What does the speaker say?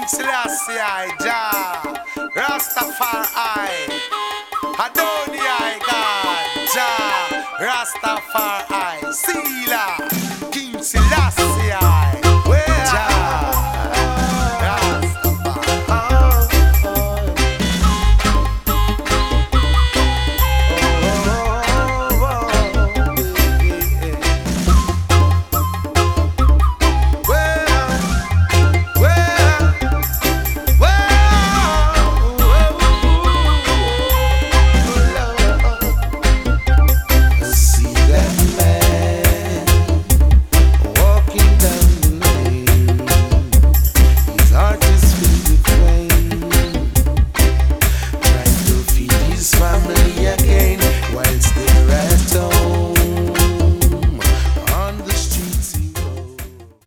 Selassie Jah, Rastafari, Adonai God, Jah, Rastafari, Sila, King Selassie.